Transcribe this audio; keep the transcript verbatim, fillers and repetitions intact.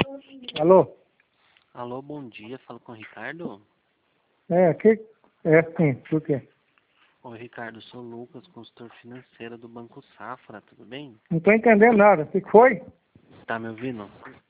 Alô? Alô, bom dia. Falo com o Ricardo. É, que... É, sim, por quê? Oi, Ricardo. Sou o Lucas, consultor financeiro do Banco Safra. Tudo bem? Não tô entendendo nada. O que foi? Tá me ouvindo?